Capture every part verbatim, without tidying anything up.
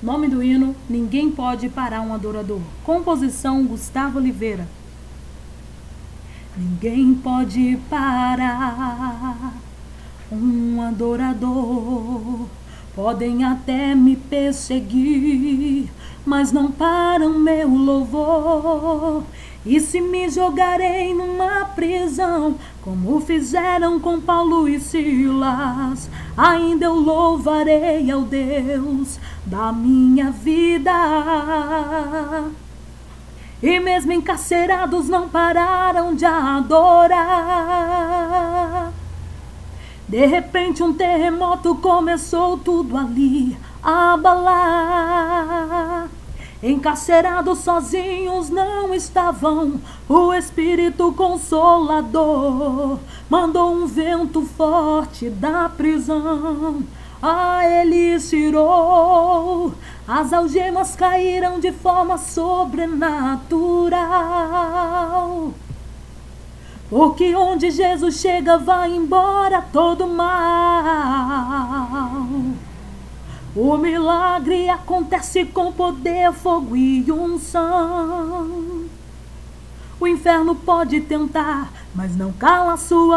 Nome do hino: Ninguém Pode Parar um Adorador. Composição: Gustavo Oliveira. Ninguém pode parar um adorador. Podem até me perseguir, mas não param meu louvor. E se me jogarei numa prisão, como fizeram com Paulo e Silas, ainda eu louvarei ao Deus da minha vida. E mesmo encarcerados não pararam de adorar. De repente um terremoto começou tudo ali a abalar. Encarcerados sozinhos não estavam, o Espírito Consolador mandou um vento forte da prisão, a eles tirou. As algemas caíram de forma sobrenatural, porque onde Jesus chega vai embora todo mal. O milagre acontece com poder, fogo e unção. O inferno pode tentar, mas não cala sua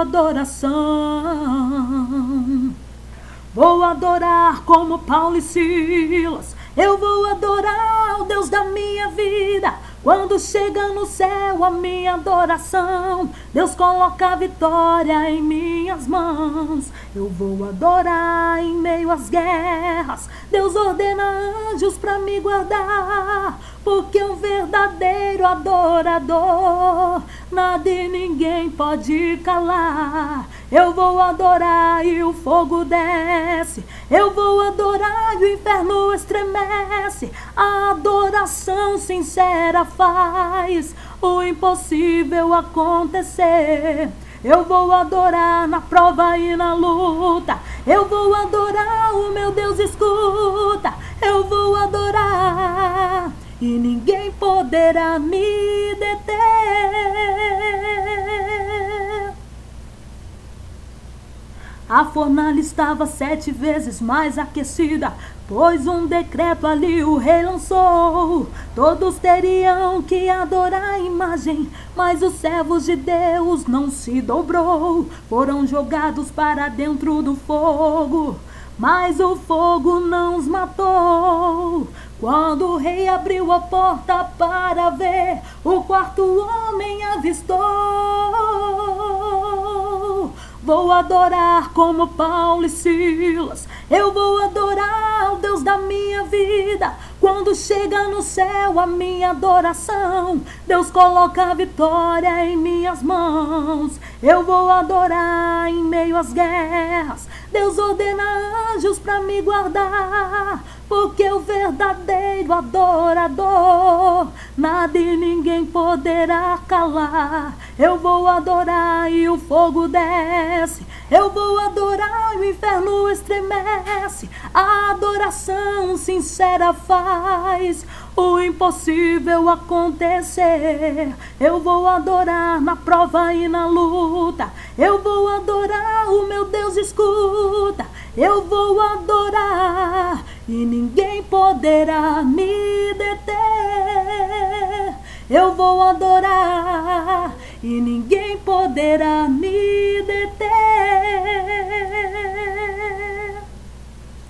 adoração. Vou adorar como Paulo e Silas. Eu vou adorar o Deus da minha vida. Quando chega no céu a minha adoração, Deus coloca a vitória em minhas mãos. Eu vou adorar em meio às guerras. Deus ordena anjos para me guardar, porque um verdadeiro adorador nada e ninguém pode calar. Eu vou adorar e o fogo desce. Eu vou adorar e o inferno estremece. A adoração sincera faz o impossível acontecer. Eu vou adorar na prova e na luta. Eu vou adorar, o meu Deus escuta. Eu vou adorar e ninguém poderá me deter. A fornalha estava sete vezes mais aquecida, pois um decreto ali o rei lançou. Todos teriam que adorar a imagem, mas os servos de Deus não se dobrou. Foram jogados para dentro do fogo, mas o fogo não os matou. Quando o rei abriu a porta para ver, o quarto homem avistou. Vou adorar como Paulo e Silas. Eu vou adorar o Deus da minha vida. Quando chega no céu a minha adoração, Deus coloca a vitória em minhas mãos. Eu vou adorar em meio às guerras. Deus ordena anjos para me guardar, porque o verdadeiro adorador nada e ninguém poderá calar. Eu vou adorar e o fogo desce. Eu vou adorar e o inferno estremece. A adoração sincera faz o impossível acontecer. Eu vou adorar na prova e na luta. Eu vou adorar, o meu Deus escuta. Eu vou adorar e ninguém poderá me deter. Eu vou adorar e ninguém poderá me deter.